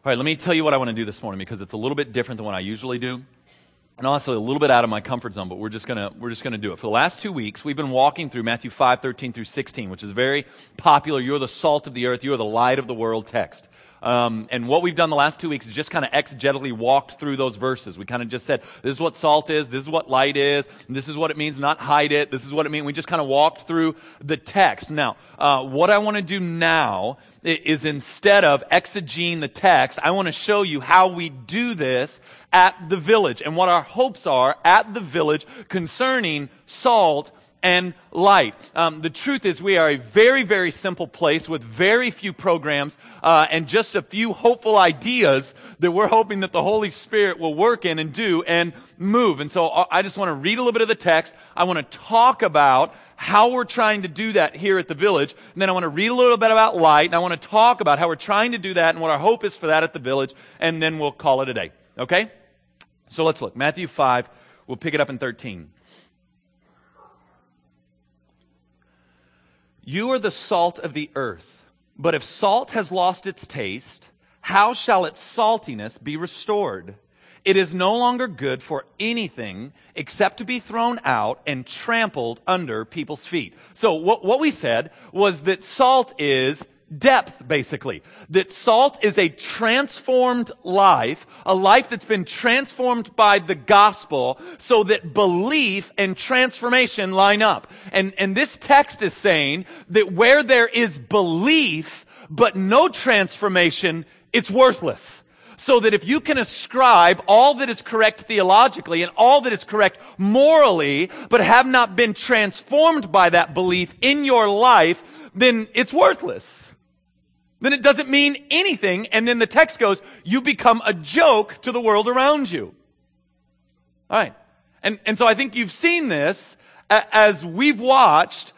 All right, let me tell you what I want to do this morning because it's a little bit different than what I usually do. And also a little bit out of my comfort zone, but we're just gonna do it. For the last 2 weeks, we've been walking through Matthew 5:13 through 16, which is a very popular, you're the salt of the earth, you are the light of the world text. And what we've done the last 2 weeks is just kind of exegetically walked through those verses. We kind of just said, this is what salt is, this is what light is, and this is what it means not hide it, this is what it means. We just kind of walked through the text. Now, what I want to do now is instead of exegeting the text, I want to show you how we do this at the Village and what our hopes are at the Village concerning salt and light. The truth is we are a very, very simple place with very few programs and just a few hopeful ideas that we're hoping that the Holy Spirit will work in and do and move. And so I just want to read a little bit of the text. I want to talk about how we're trying to do that here at the Village. And then I want to read a little bit about light. And I want to talk about how we're trying to do that and what our hope is for that at the Village. And then we'll call it a day. Okay? So let's look. Matthew 5, we'll pick it up in 13. You are the salt of the earth, but if salt has lost its taste, how shall its saltiness be restored? It is no longer good for anything except to be thrown out and trampled under people's feet. So what we said was that salt is depth, basically. That salt is a transformed life, a life that's been transformed by the gospel so that belief and transformation line up. And this text is saying that where there is belief but no transformation, it's worthless. So that if you can ascribe all that is correct theologically and all that is correct morally, but have not been transformed by that belief in your life, then it's worthless. Then it doesn't mean anything, and then the text goes, you become a joke to the world around you. All right. And so I think you've seen this as we've watched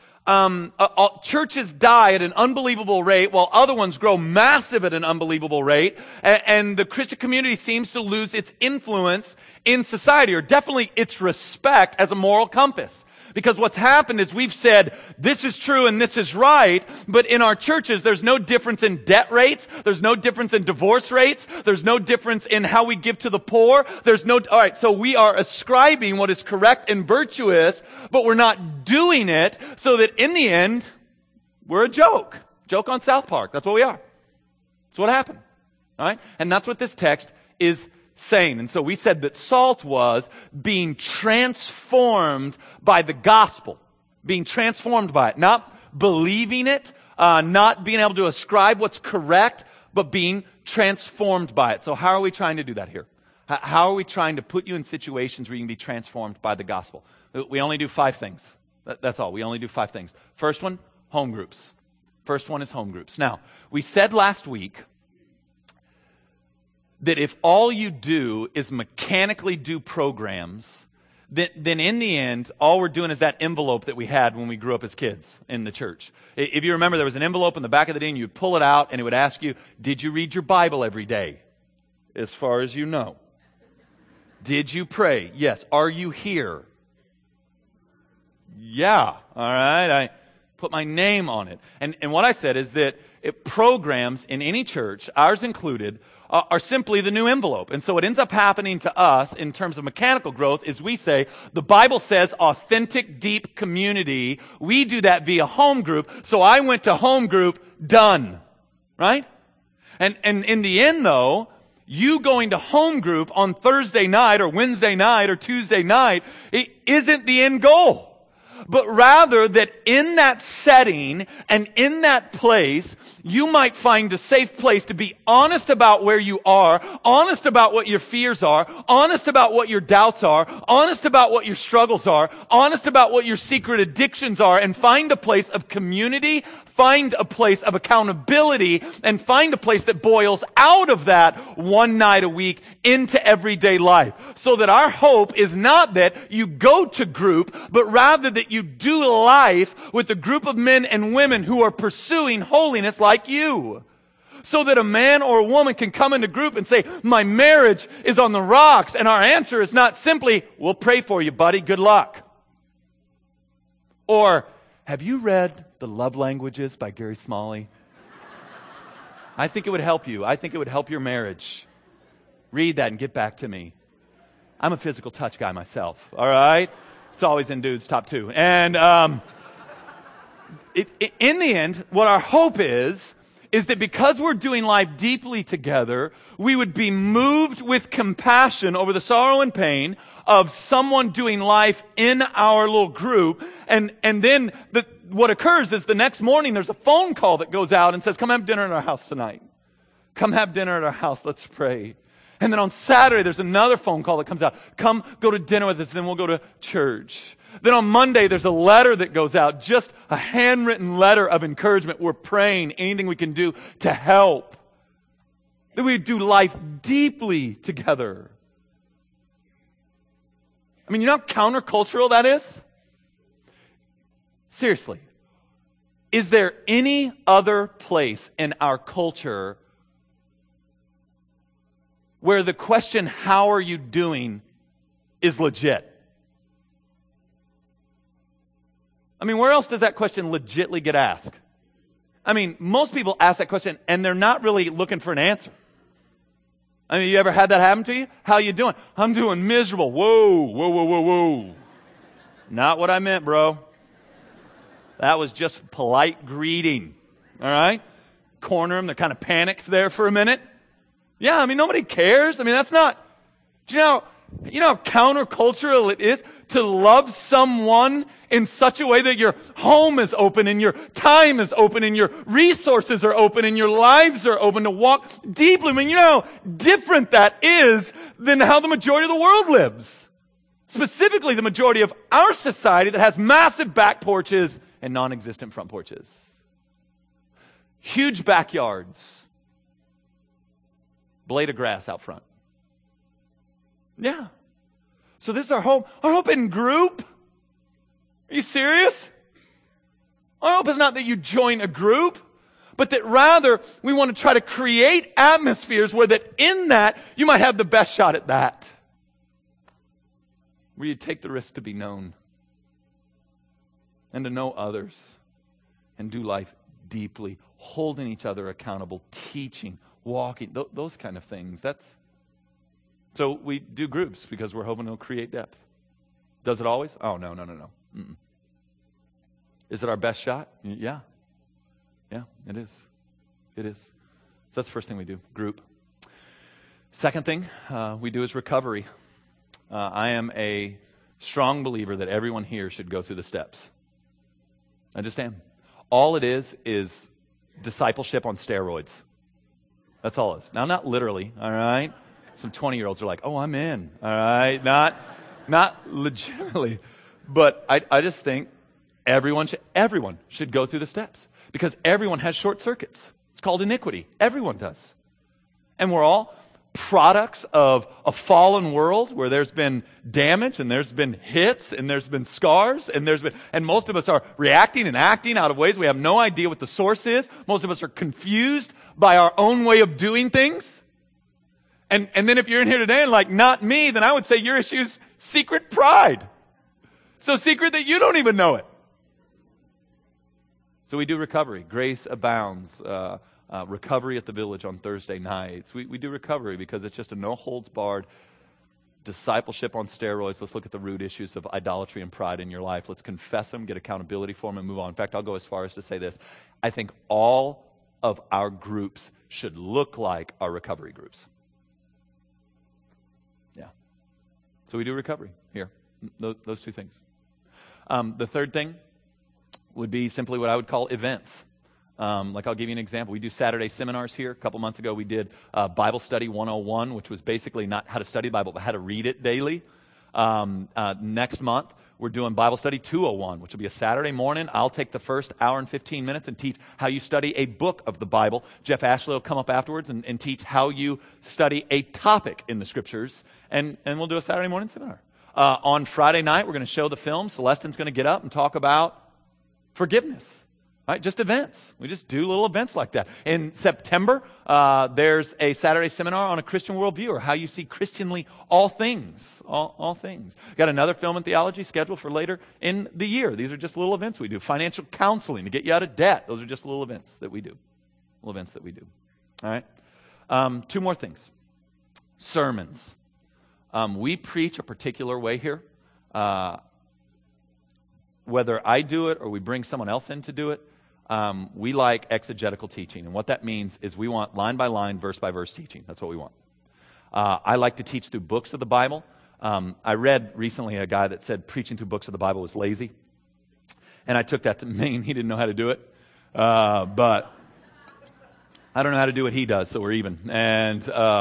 churches die at an unbelievable rate while other ones grow massive at an unbelievable rate, and the Christian community seems to lose its influence in society, or definitely its respect as a moral compass. Because what's happened is we've said, this is true and this is right, but in our churches, there's no difference in debt rates, there's no difference in divorce rates, there's no difference in how we give to the poor, alright, so we are ascribing what is correct and virtuous, but we're not doing it, so that in the end, we're a joke. Joke on South Park, that's what we are. That's what happened. Alright? And that's what this text is saying. And so we said that salt was being transformed by the gospel. Being transformed by it. Not believing it, not being able to ascribe what's correct, but being transformed by it. So how are we trying to do that here? How are we trying to put you in situations where you can be transformed by the gospel? We only do 5 things. That's all. We only do 5 things. First one, home groups. First one is home groups. Now, we said last week that if all you do is mechanically do programs, then in the end, all we're doing is that envelope that we had when we grew up as kids in the church. If you remember, there was an envelope in the back of the day, and you'd pull it out, and it would ask you, did you read your Bible every day? As far as you know. Did you pray? Yes. Are you here? Yeah. All right. I put my name on it. And what I said is that programs in any church, ours included, are simply the new envelope. And so what ends up happening to us in terms of mechanical growth is we say, the Bible says authentic, deep community. We do that via home group. So I went to home group, done. Right? And in the end though, you going to home group on Thursday night or Wednesday night or Tuesday night, it isn't the end goal. But rather that in that setting and in that place, you might find a safe place to be honest about where you are, honest about what your fears are, honest about what your doubts are, honest about what your struggles are, honest about what your secret addictions are, and find a place of community, find a place of accountability, and find a place that boils out of that one night a week into everyday life. So that our hope is not that you go to group, but rather that you do life with a group of men and women who are pursuing holiness like you. So that a man or a woman can come into group and say, my marriage is on the rocks, and our answer is not simply, we'll pray for you, buddy, good luck. Or, have you read The Love Languages by Gary Smalley? I think it would help you. I think it would help your marriage. Read that and get back to me. I'm a physical touch guy myself, all right? It's always in dudes, top 2. And in the end, what our hope is that because we're doing life deeply together, we would be moved with compassion over the sorrow and pain of someone doing life in our little group. And then what occurs is the next morning there's a phone call that goes out and says, come have dinner at our house tonight. Come have dinner at our house. Let's pray. And then on Saturday, there's another phone call that comes out. Come go to dinner with us, then we'll go to church. Then on Monday, there's a letter that goes out, just a handwritten letter of encouragement. We're praying anything we can do to help. That we do life deeply together. I mean, you know how countercultural that is? Seriously. Is there any other place in our culture where the question, how are you doing, is legit? I mean, where else does that question legitly get asked? I mean, most people ask that question and they're not really looking for an answer. I mean, you ever had that happen to you? How you doing? I'm doing miserable. Whoa, whoa, whoa, whoa, whoa. Not what I meant, bro. That was just polite greeting. All right? Corner them. They're kind of panicked there for a minute. Yeah, I mean, nobody cares. I mean, that's not, do you know how countercultural it is to love someone in such a way that your home is open and your time is open and your resources are open and your lives are open to walk deeply. I mean, you know how different that is than how the majority of the world lives. Specifically, the majority of our society that has massive back porches and non-existent front porches. Huge backyards. Blade of grass out front. Yeah. So this is our hope. Our hope in group. Are you serious? Our hope is not that you join a group, but that rather we want to try to create atmospheres where that in that you might have the best shot at that. Where you take the risk to be known and to know others and do life deeply, holding each other accountable, teaching, walking, those kind of things. So we do groups because we're hoping it'll create depth. Does it always? Oh, no. Mm-mm. Is it our best shot? Yeah. Yeah, it is. It is. So that's the first thing we do, group. Second thing we do is recovery. I am a strong believer that everyone here should go through the steps. I just am. All it is discipleship on steroids. That's all it is. Now, not literally, all right? Some 20-year-olds are like, oh, I'm in, all right? Not legitimately. But I just think everyone should go through the steps because everyone has short circuits. It's called iniquity. Everyone does. And we're all products of a fallen world where there's been damage and there's been hits and there's been scars and most of us are reacting and acting out of ways we have no idea what the source is. Most of us are confused by our own way of doing things. And then if you're in here today and like, not me, then I would say your issue is secret pride. So secret that you don't even know it. So we do recovery. Grace abounds. Recovery at the Village on Thursday nights. We do recovery because it's just a no-holds-barred discipleship on steroids. Let's look at the root issues of idolatry and pride in your life. Let's confess them, get accountability for them, and move on. In fact, I'll go as far as to say this. I think all of our groups should look like our recovery groups. Yeah. So we do recovery here. Those two things. The third thing would be simply what I would call events. Like I'll give you an example. We do Saturday seminars here. A couple months ago we did Bible Study 101, which was basically not how to study the Bible, but how to read it daily. Next month we're doing Bible Study 201, which will be a Saturday morning. I'll take the first hour and 15 minutes and teach how you study a book of the Bible. Jeff Ashley will come up afterwards and teach how you study a topic in the Scriptures. And we'll do a Saturday morning seminar. On Friday night we're going to show the film. Celestine's going to get up and talk about forgiveness. Right, just events. We just do little events like that. In September, there's a Saturday seminar on a Christian worldview, or how you see Christianly all things. All things. Got another film and theology scheduled for later in the year. These are just little events we do. Financial counseling to get you out of debt. Those are just little events that we do. Little events that we do. All right? Two more things. Sermons. We preach a particular way here. Whether I do it or we bring someone else in to do it, we like exegetical teaching. And what that means is we want line by line, verse by verse teaching. That's what we want. I like to teach through books of the Bible. I read recently a guy that said preaching through books of the Bible was lazy. And I took that to mean he didn't know how to do it. But I don't know how to do what he does, so we're even. And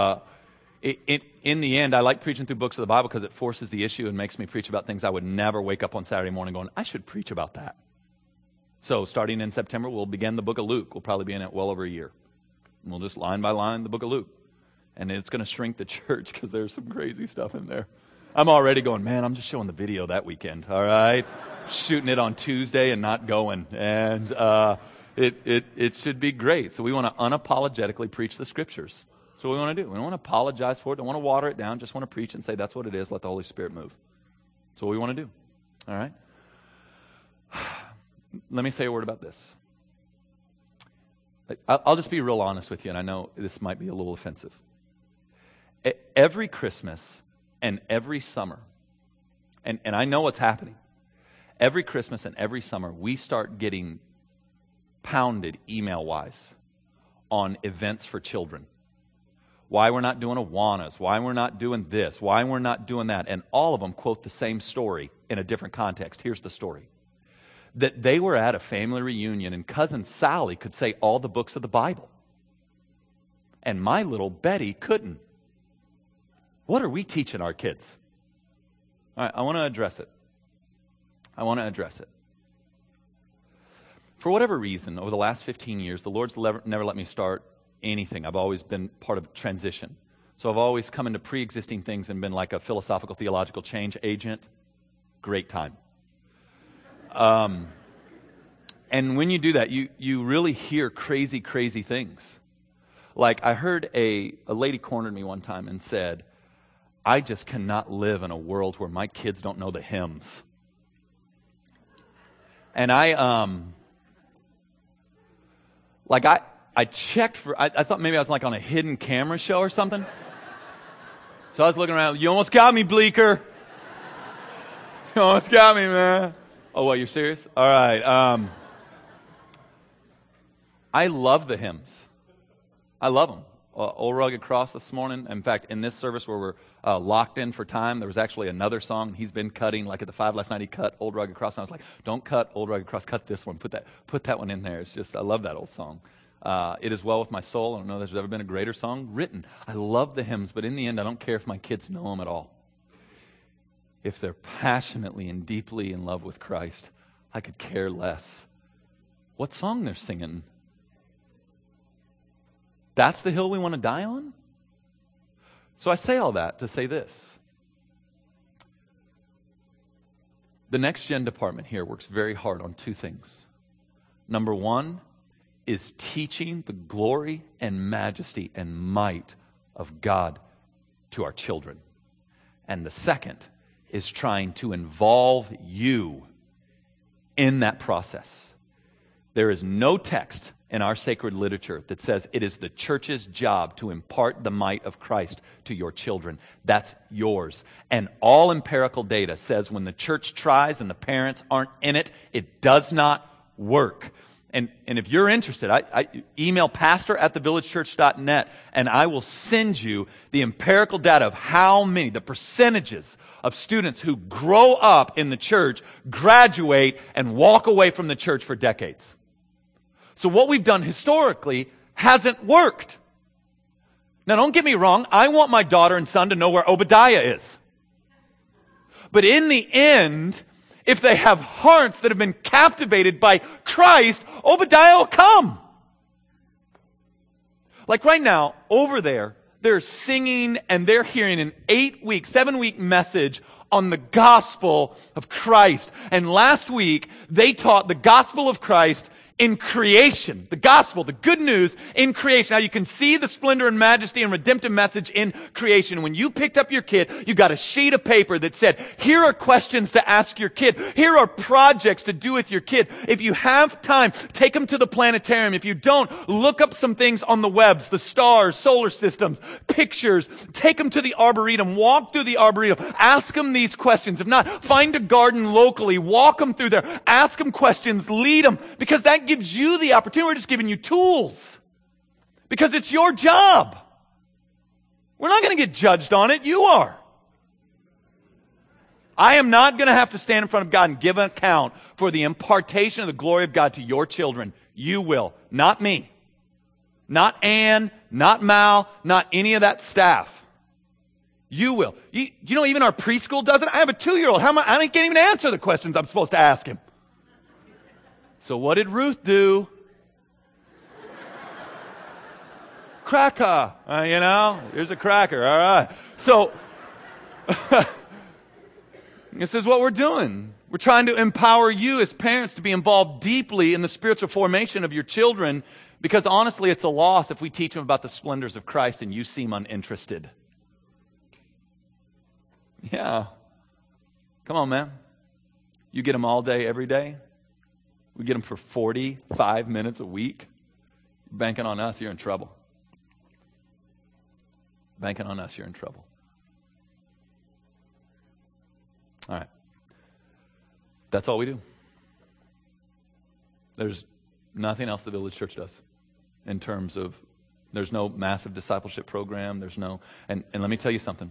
in the end, I like preaching through books of the Bible because it forces the issue and makes me preach about things I would never wake up on Saturday morning going, I should preach about that. So starting in September, we'll begin the book of Luke. We'll probably be in it well over a year. And we'll just line by line the book of Luke. And it's going to shrink the church because there's some crazy stuff in there. I'm already going, man, I'm just showing the video that weekend, all right? Shooting it on Tuesday and not going. And it should be great. So we want to unapologetically preach the Scriptures. That's what we want to do. We don't want to apologize for it. Don't want to water it down. Just want to preach and say that's what it is. Let the Holy Spirit move. That's what we want to do. All right? Let me say a word about this. I'll just be real honest with you, and I know this might be a little offensive. Every Christmas and every summer, and I know what's happening. Every Christmas and every summer, we start getting pounded email-wise on events for children. Why we're not doing Awanas, why we're not doing this, why we're not doing that. And all of them quote the same story in a different context. Here's the story. That they were at a family reunion and Cousin Sally could say all the books of the Bible. And my little Betty couldn't. What are we teaching our kids? All right, I want to address it. For whatever reason, over the last 15 years, the Lord's never let me start anything. I've always been part of transition. So I've always come into pre-existing things and been like a philosophical, theological change agent. Great time. And when you do that, you really hear crazy, crazy things. Like I heard a lady cornered me one time and said, I just cannot live in a world where my kids don't know the hymns. And I checked for, I thought maybe I was like on a hidden camera show or something. So I was looking around, you almost got me, Bleecker. You almost got me, man. Oh, what, you're serious? All right. I love the hymns. I love them. Old Rugged Cross this morning. In fact, in this service where we're locked in for time, there was actually another song he's been cutting. Like at the 5 last night, he cut Old Rugged Cross. And I was like, don't cut Old Rugged Cross. Cut this one. Put that one in there. It's just, I love that old song. It Is Well With My Soul. I don't know if there's ever been a greater song written. I love the hymns, but in the end, I don't care if my kids know them at all. If they're passionately and deeply in love with Christ, I could care less what song they're singing. That's the hill we want to die on? So I say all that to say this. The Next Gen department here works very hard on two things. Number one is teaching the glory and majesty and might of God to our children. And the second is trying to involve you in that process. There is no text in our sacred literature that says it is the church's job to impart the might of Christ to your children. That's yours. And all empirical data says when the church tries and the parents aren't in it, it does not work. And if you're interested, I email pastor@thevillagechurch.net and I will send you the empirical data of how many, the percentages of students who grow up in the church, graduate, and walk away from the church for decades. So what we've done historically hasn't worked. Now don't get me wrong, I want my daughter and son to know where Obadiah is. But in the end, if they have hearts that have been captivated by Christ, Obadiah will come. Like right now, over there, they're singing and they're hearing an 7-week message on the gospel of Christ. And last week, they taught the gospel of Christ in creation. The gospel, the good news in creation. How you can see the splendor and majesty and redemptive message in creation. When you picked up your kid, you got a sheet of paper that said, here are questions to ask your kid. Here are projects to do with your kid. If you have time, take them to the planetarium. If you don't, look up some things on the webs, the stars, solar systems, pictures. Take them to the Arboretum. Walk through the Arboretum. Ask them these questions. If not, find a garden locally. Walk them through there. Ask them questions. Lead them. Because that gives you the opportunity. We're just giving you tools. Because it's your job. We're not going to get judged on it. You are. I am not going to have to stand in front of God and give an account for the impartation of the glory of God to your children. You will. Not me. Not Ann. Not Mal. Not any of that staff. You will. You know, even our preschool does it. I have a 2-year-old. I can't even answer the questions I'm supposed to ask him. So what did Ruth do? Cracker. Here's a cracker. All right. So, this is what we're doing. We're trying to empower you as parents to be involved deeply in the spiritual formation of your children, because honestly, it's a loss if we teach them about the splendors of Christ and you seem uninterested. Yeah. Come on, man. You get them all day, every day. We get them for 45 minutes a week. Banking on us, you're in trouble. Banking on us, you're in trouble. All right. That's all we do. There's nothing else the Village Church does in terms of, there's no massive discipleship program. There's no, and let me tell you something.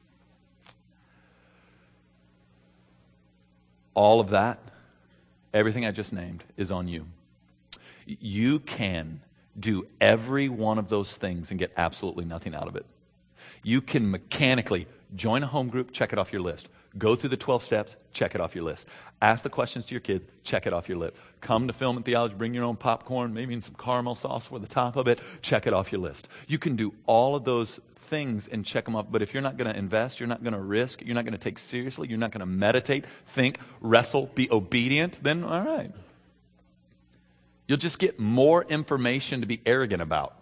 All of that, everything I just named, is on you. You can do every one of those things and get absolutely nothing out of it. You can mechanically join a home group, check it off your list. Go through the 12 steps, check it off your list. Ask the questions to your kids, check it off your list. Come to Film and Theology, bring your own popcorn, maybe some caramel sauce for the top of it, check it off your list. You can do all of those things and check them off, but if you're not going to invest, you're not going to risk, you're not going to take seriously, you're not going to meditate, think, wrestle, be obedient, then all right. You'll just get more information to be arrogant about.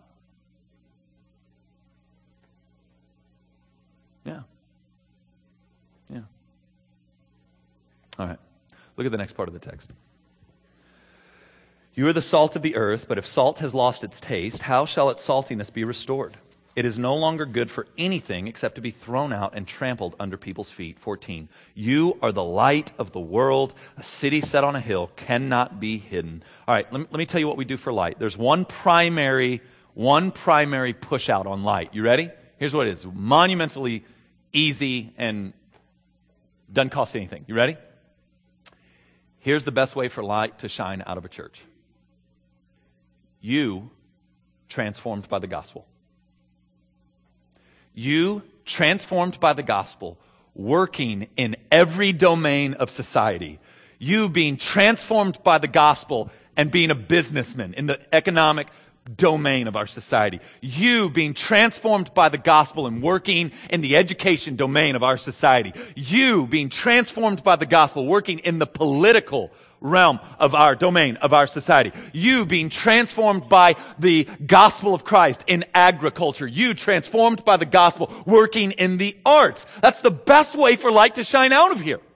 Yeah. Yeah. All right. Look at the next part of the text. You are the salt of the earth, but if salt has lost its taste, how shall its saltiness be restored? It is no longer good for anything except to be thrown out and trampled under people's feet. 14. You are the light of the world. A city set on a hill cannot be hidden. All right, let me tell you what we do for light. There's one primary push out on light. You ready? Here's what it is. Monumentally easy and doesn't cost anything. You ready? Here's the best way for light to shine out of a church. You transformed by the gospel. You transformed by the gospel, working in every domain of society. You being transformed by the gospel and being a businessman in the economic domain of our society. You being transformed by the gospel and working in the education domain of our society. You being transformed by the gospel, working in the political realm of our domain of our society. You being transformed by the gospel of Christ in agriculture. You transformed by the gospel, working in the arts. That's the best way for light to shine out of here.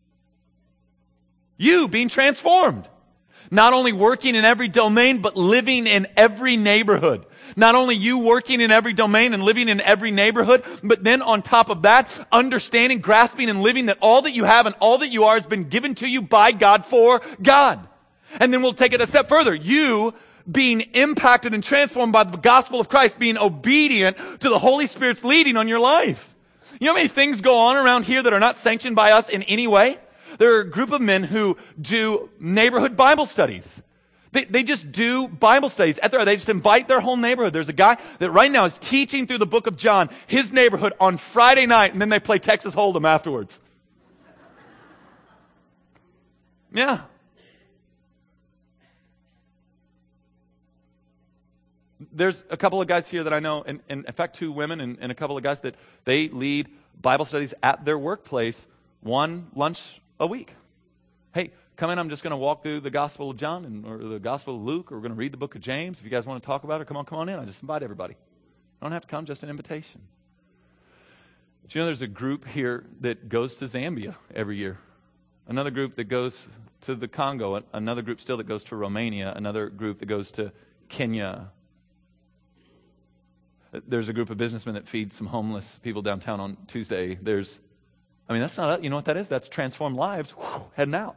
You being transformed. Not only working in every domain, but living in every neighborhood. Not only you working in every domain and living in every neighborhood, but then on top of that, understanding, grasping, and living that all that you have and all that you are has been given to you by God for God. And then we'll take it a step further. You being impacted and transformed by the gospel of Christ, being obedient to the Holy Spirit's leading on your life. You know how many things go on around here that are not sanctioned by us in any way? There are a group of men who do neighborhood Bible studies. They just do Bible studies. They just invite their whole neighborhood. There's a guy that right now is teaching through the book of John, his neighborhood, on Friday night, and then they play Texas Hold'em afterwards. Yeah. There's a couple of guys here that I know, and in fact 2 women and a couple of guys that they lead Bible studies at their workplace, 1 lunch a week. Hey, come in, I'm just going to walk through the Gospel of John or the Gospel of Luke, or we're going to read the book of James. If you guys want to talk about it, come on in. I just invite everybody. You don't have to come, just an invitation. But you know, there's a group here that goes to Zambia every year. Another group that goes to the Congo. Another group still that goes to Romania. Another group that goes to Kenya. There's a group of businessmen that feed some homeless people downtown on Tuesday. That's not, you know what that is? That's transformed lives heading out.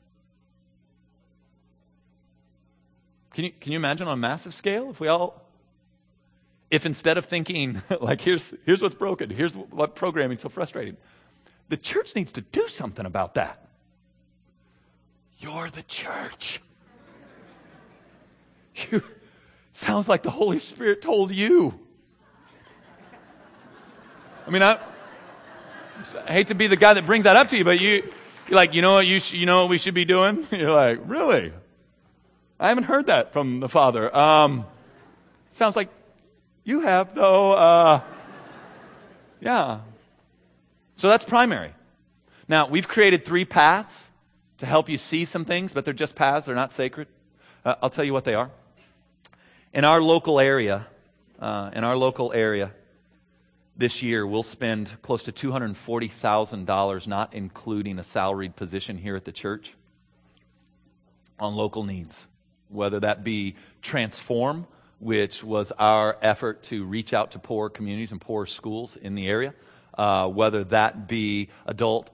Can you imagine on a massive scale if instead of thinking, like, here's what's broken, here's what programming's so frustrating, the church needs to do something about that. You're the church. Sounds like the Holy Spirit told you. I mean, I hate to be the guy that brings that up to you, but you're like, you know what we should be doing? You're like, really? I haven't heard that from the Father. Sounds like you have, though. Yeah. So that's primary. Now, we've created 3 paths to help you see some things, but they're just paths. They're not sacred. I'll tell you what they are. In our local area, this year, we'll spend close to $240,000, not including a salaried position here at the church, on local needs. Whether that be Transform, which was our effort to reach out to poor communities and poor schools in the area, whether that be adult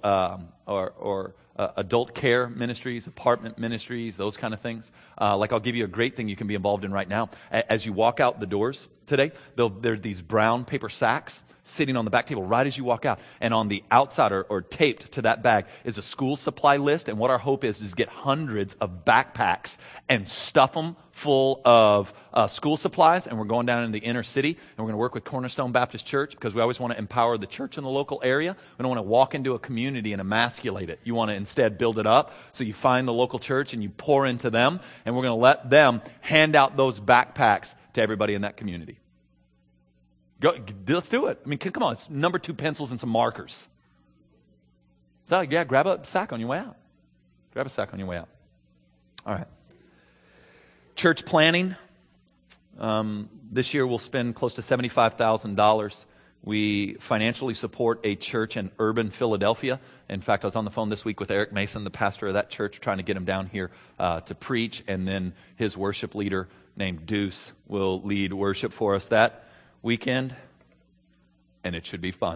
adult care ministries, apartment ministries, those kind of things. Like, I'll give you a great thing you can be involved in right now. As you walk out the doors today, there are these brown paper sacks sitting on the back table right as you walk out. And on the outside or taped to that bag is a school supply list. And what our hope is get hundreds of backpacks and stuff them full of school supplies. And we're going down in the inner city, and we're going to work with Cornerstone Baptist Church, because we always want to empower the church in the local area. We don't want to walk into a community and emasculate it. You want to instead build it up. So you find the local church and you pour into them, and we're going to let them hand out those backpacks to everybody in that community. Go, let's do it. I mean, come on, it's number 2 pencils and some markers. So, yeah, grab a sack on your way out. Grab a sack on your way out. All right. Church planning. This year we'll spend close to $75,000. We financially support a church in urban Philadelphia. In fact, I was on the phone this week with Eric Mason, the pastor of that church, trying to get him down here to preach. And then his worship leader named Deuce will lead worship for us that weekend, and it should be fun.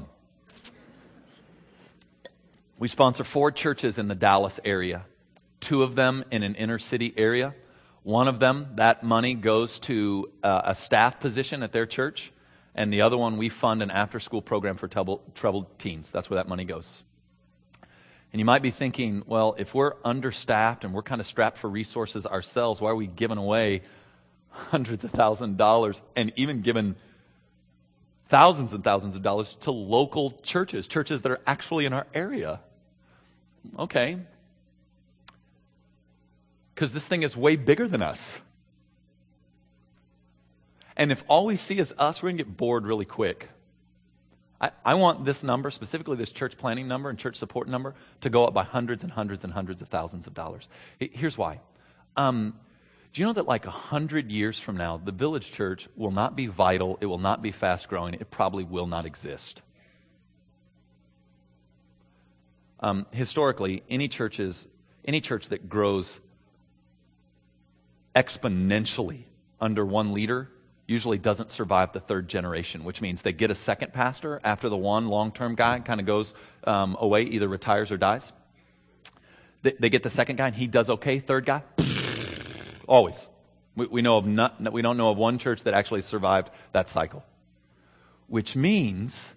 We sponsor 4 churches in the Dallas area, 2 of them in an inner city area. One of them, that money goes to a staff position at their church, and the other one, we fund an after-school program for troubled teens. That's where that money goes. And you might be thinking, well, if we're understaffed and we're kind of strapped for resources ourselves, why are we giving away hundreds of thousands of dollars and even giving thousands and thousands of dollars to local churches that are actually in our area? Okay. Because this thing is way bigger than us. And if all we see is us, we're going to get bored really quick. I want this number, specifically this church planning number and church support number, to go up by hundreds and hundreds and hundreds of thousands of dollars. Here's why. Do you know that like 100 years from now, the Village Church will not be vital, it will not be fast growing, it probably will not exist? Historically, any church that grows exponentially under one leader usually doesn't survive the 3rd generation, which means they get a second pastor after the one long-term guy kind of goes away, either retires or dies. They get the second guy and he does okay. 3rd guy, always. We don't know of one church that actually survived that cycle. Which means,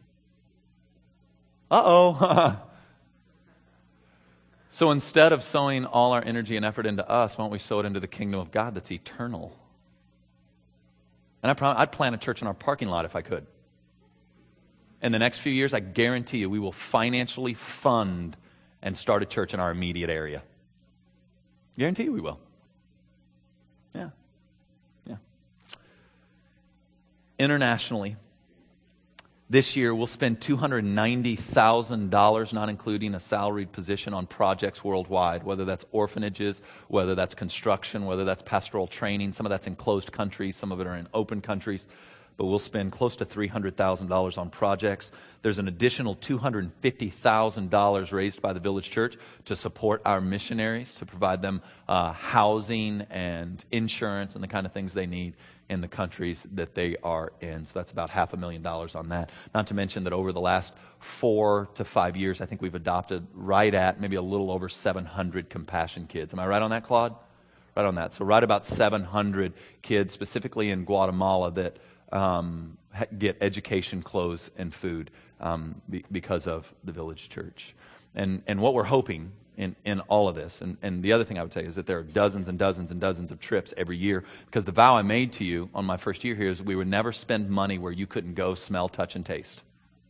so instead of sowing all our energy and effort into us, why don't we sow it into the kingdom of God that's eternal? And I'd plant a church in our parking lot if I could. In the next few years, I guarantee you we will financially fund and start a church in our immediate area. Guarantee you we will. Yeah. Internationally, This year, we'll spend $290,000, not including a salaried position, on projects worldwide, whether that's orphanages, whether that's construction, whether that's pastoral training. Some of that's in closed countries, some of it are in open countries. But we'll spend close to $300,000 on projects. There's an additional $250,000 raised by the Village Church to support our missionaries, to provide them housing and insurance and the kind of things they need in the countries that they are in. So that's about $500,000 on that. Not to mention that over the last 4 to 5 years, I think we've adopted right at maybe a little over 700 Compassion kids. Am I right on that, Claude? Right on that. So right about 700 kids, specifically in Guatemala, that get education, clothes, and food because of the Village Church. And what we're hoping in all of this, and the other thing I would say is that there are dozens and dozens and dozens of trips every year, because the vow I made to you on my first year here is we would never spend money where you couldn't go, smell, touch, and taste.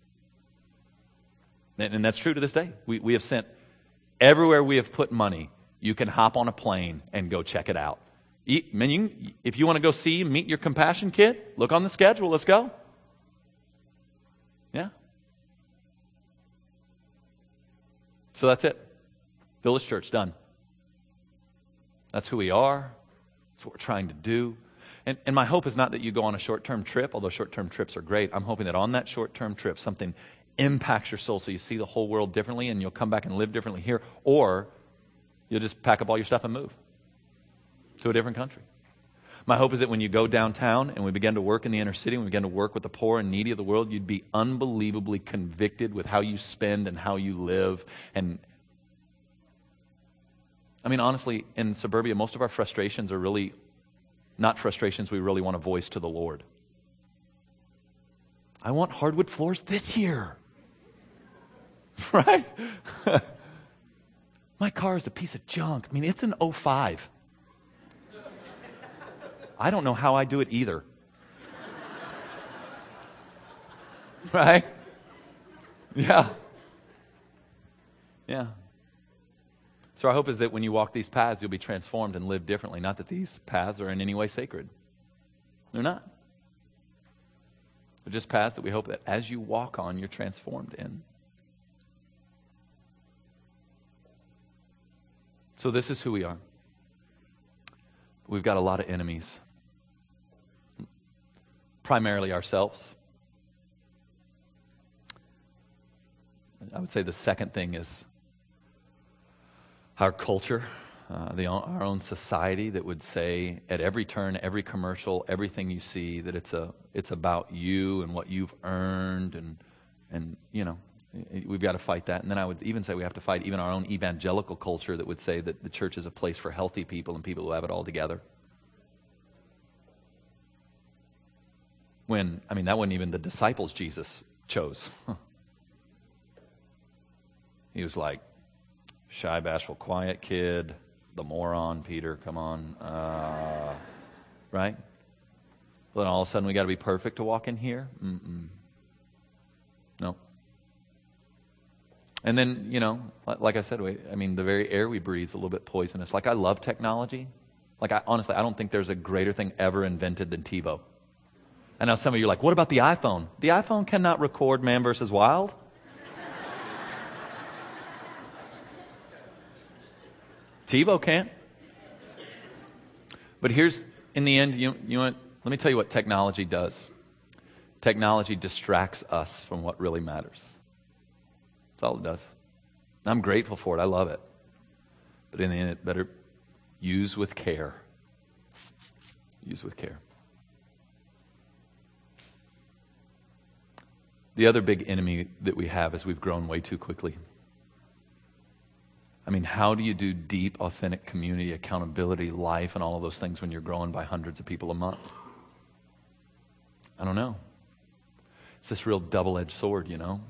And that's true to this day. We have sent, everywhere we have put money, you can hop on a plane and go check it out. If you want to go see, meet your Compassion kid, look on the schedule. Let's go. Yeah. So that's it. Village Church, done. That's who we are. That's what we're trying to do. And my hope is not that you go on a short-term trip, although short-term trips are great. I'm hoping that on that short-term trip, something impacts your soul so you see the whole world differently and you'll come back and live differently here, or you'll just pack up all your stuff and move to a different country. My hope is that when you go downtown and we begin to work in the inner city, and we begin to work with the poor and needy of the world, you'd be unbelievably convicted with how you spend and how you live. And I mean, honestly, in suburbia, most of our frustrations are really not frustrations we really want to voice to the Lord. I want hardwood floors this year. Right? My car is a piece of junk. I mean, it's an 05. I don't know how I do it either. Right? Yeah. Yeah. So our hope is that when you walk these paths, you'll be transformed and live differently. Not that these paths are in any way sacred. They're not. They're just paths that we hope that as you walk on, you're transformed in. So this is who we are. We've got a lot of enemies. Primarily ourselves. I would say the second thing is our culture, our own society, that would say at every turn, every commercial, everything you see, that it's about you and what you've earned, and you know, we've got to fight that. And then I would even say we have to fight even our own evangelical culture that would say that the church is a place for healthy people and people who have it all together. When, I mean, that wasn't even the disciples Jesus chose. He was like, shy, bashful, quiet kid, the moron, Peter, come on. Right? But then all of a sudden we got to be perfect to walk in here? No. And then, you know, like I said, I mean, the very air we breathe is a little bit poisonous. Like, I love technology. Like, honestly, I don't think there's a greater thing ever invented than TiVo. And now some of you are like, what about the iPhone? The iPhone cannot record Man vs. Wild. TiVo can't. But here's, in the end, you know what? Let me tell you what technology does. Technology distracts us from what really matters. That's all it does. I'm grateful for it. I love it. But in the end, it better use with care. Use with care. The other big enemy that we have is we've grown way too quickly. I mean, how do you do deep, authentic community, accountability, life, and all of those things when you're growing by hundreds of people a month? I don't know. It's this real double-edged sword, you know?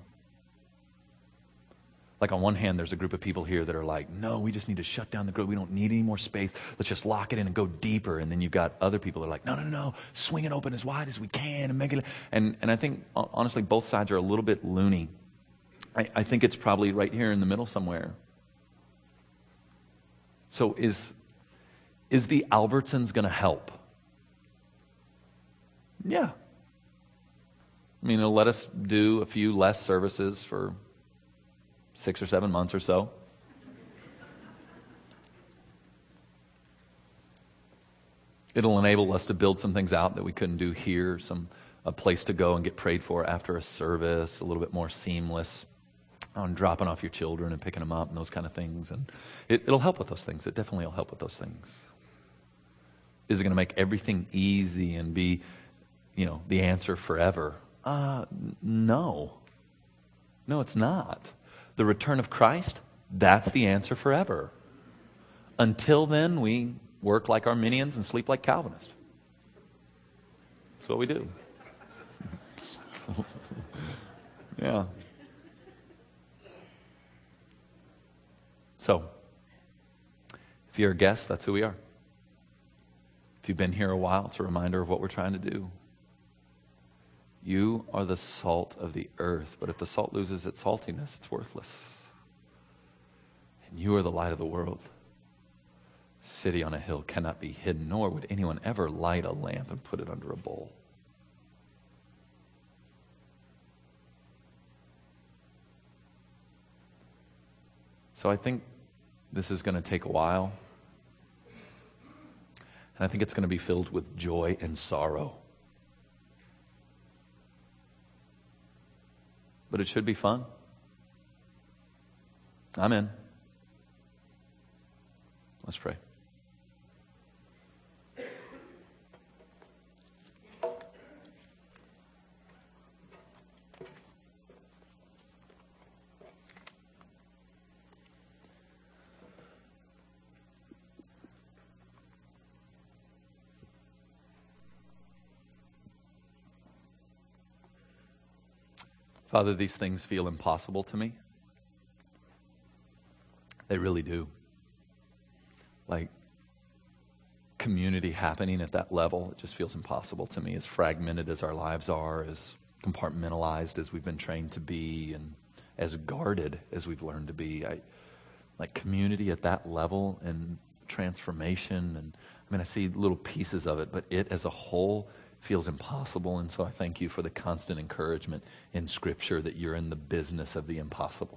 Like, on one hand, there's a group of people here that are like, no, we just need to shut down the group. We don't need any more space. Let's just lock it in and go deeper. And then you've got other people that are like, no, swing it open as wide as we can and make it. And I think, honestly, both sides are a little bit loony. I think it's probably right here in the middle somewhere. So is the Albertsons going to help? Yeah. I mean, it'll let us do a few less services for 6 or 7 months or so. It'll enable us to build some things out that we couldn't do here, a place to go and get prayed for after a service, a little bit more seamless on dropping off your children and picking them up and those kind of things. And it'll help with those things. It definitely will help with those things. Is it going to make everything easy and be, the answer forever? No. No, it's not. The return of Christ, that's the answer forever. Until then, we work like Arminians and sleep like Calvinists. That's what we do. Yeah. So, if you're a guest, that's who we are. If you've been here a while, it's a reminder of what we're trying to do. You are the salt of the earth, but if the salt loses its saltiness, it's worthless. And you are the light of the world. City on a hill cannot be hidden, nor would anyone ever light a lamp and put it under a bowl. So I think this is going to take a while. And I think it's going to be filled with joy and sorrow. But it should be fun. I'm in. Let's pray. Father, these things feel impossible to me. They really do. Like community happening at that level, it just feels impossible to me, as fragmented as our lives are, as compartmentalized as we've been trained to be, and as guarded as we've learned to be. Like community at that level and transformation, and I see little pieces of it, but it as a whole feels impossible. And so I thank you for the constant encouragement in Scripture that you're in the business of the impossible.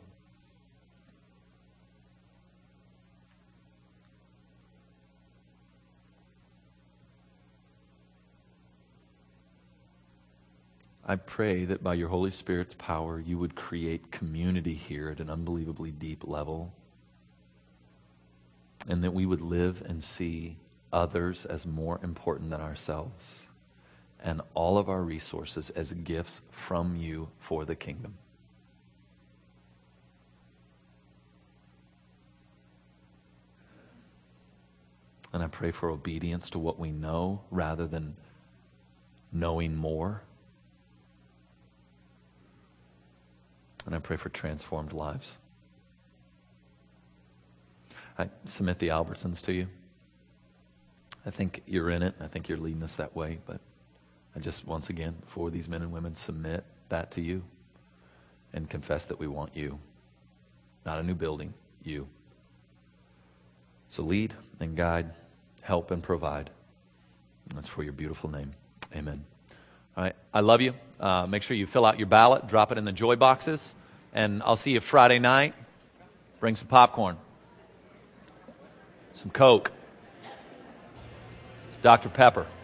I pray that by your Holy Spirit's power, you would create community here at an unbelievably deep level, and that we would live and see others as more important than ourselves, and all of our resources as gifts from you for the kingdom. And I pray for obedience to what we know rather than knowing more. And I pray for transformed lives. I submit the Albertsons to you. I think you're in it. I think you're leading us that way, but I just, once again, for these men and women, submit that to you and confess that we want you. Not a new building, you. So lead and guide, help and provide. That's for your beautiful name. Amen. All right. I love you. Make sure you fill out your ballot, drop it in the joy boxes, and I'll see you Friday night. Bring some popcorn, some Coke, Dr. Pepper.